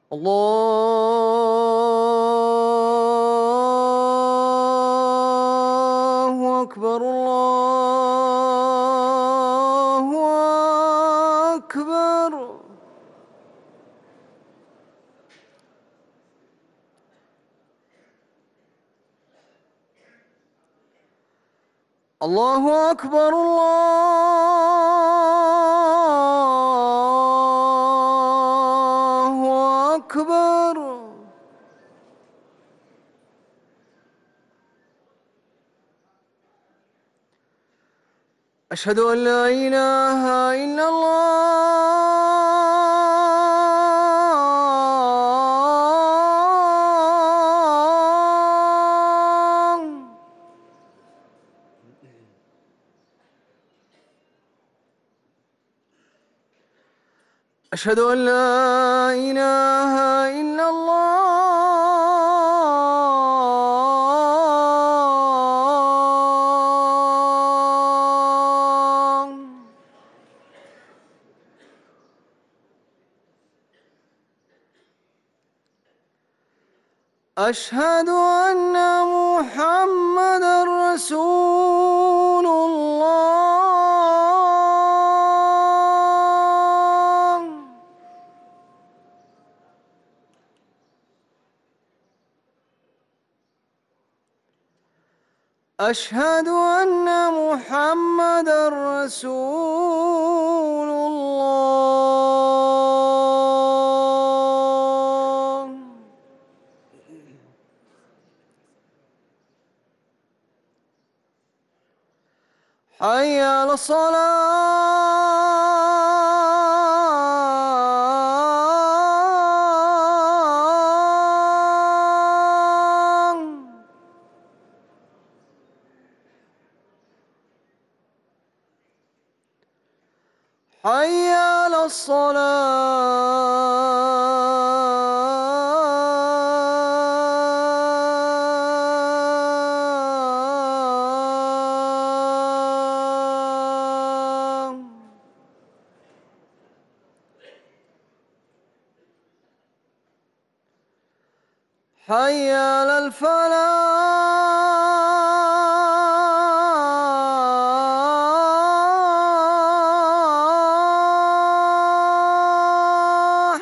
الله أكبر الله أكبر. الله أكبر الله أكبر. أشهد أن لا إله إلا الله. أشهد أن لا إله إلا الله. أشهد أن محمدًا رسول الله. أشهد أن محمدًا رسول الله. حي على الصلاة. حي على الصلاة. حي على الفلاح.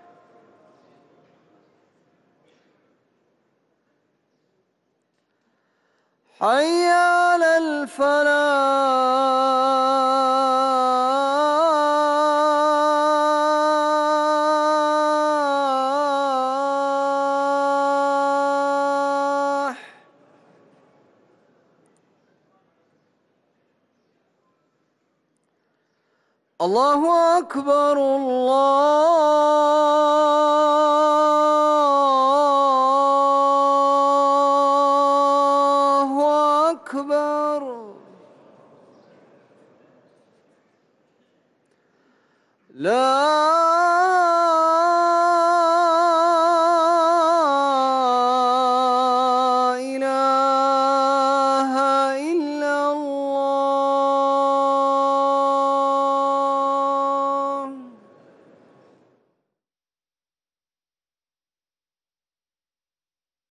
حي على الفلاح. الله أكبر الله أكبر. لا